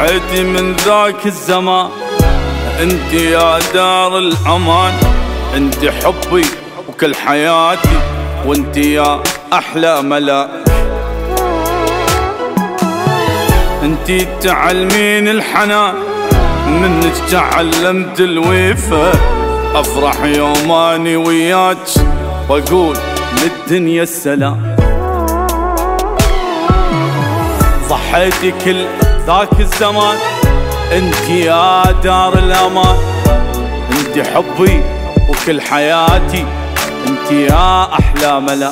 ضحيتي من ذاك الزمان، انت يا دار الامان، انت حبي وكل حياتي، وانت يا احلى ملاك. انت تعلمين الحنان، منك تعلمت الوفا، افرح يوم اني وياك واقول للدنيا السلام. ضحيتي كل ذاك الزمان، انت يا دار الامان، انت حبي وكل حياتي، انت يا احلى ملاك.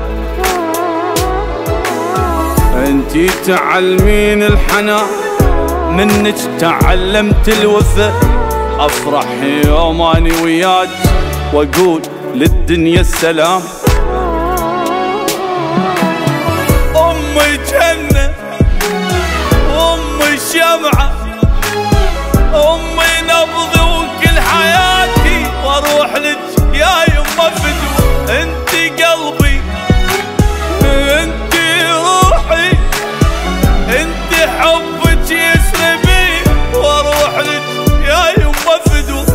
انت تعلمين الحنان، منك تعلمت الوفا، افرح يوم اني وياك واقول للدنيا السلام. امي جنة، امي شمعة، امي نبضي وكل حياتي، واروح لك يا يما فدوة. انت قلبي، انت روحي، انت حبك يسري بي، واروح لك يا يما فدوة.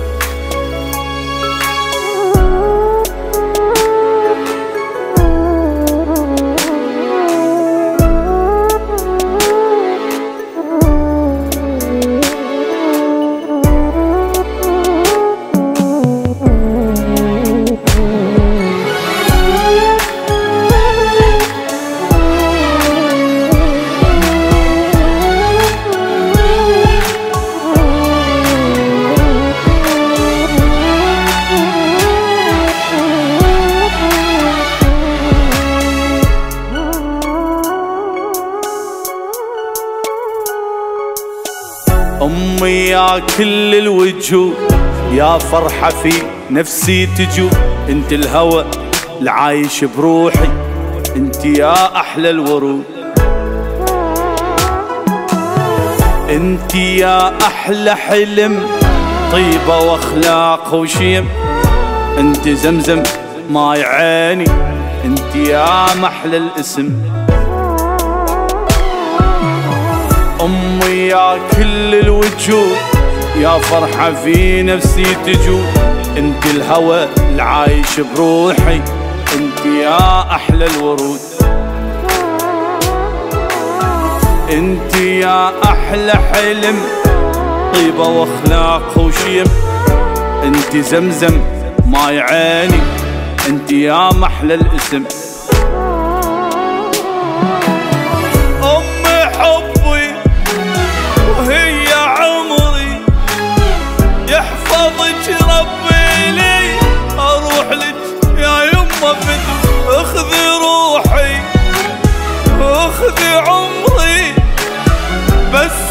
أمي يا كل الوجود، يا فرحة في نفسي تجود، انت الهوى العايش بروحي، انت يا أحلى الورود. انت يا أحلى حلم، طيبة واخلاق وشيم، انت زمزم ماي عيني، انت يا محلى الاسم. أمي يا كل الوجود، يا فرحة في نفسي تجود، انت الهوى العايش بروحي، انت يا أحلى الورود. انت يا أحلى حلم، طيبة واخلاق وشيم، انت زمزم ماي عيني، انت يا محلى الاسم. أمي حبي وهي عمري، يحفظك ربي لي، اروح لك يا يما فدوة. اخذي روحي واخذي عمري، بس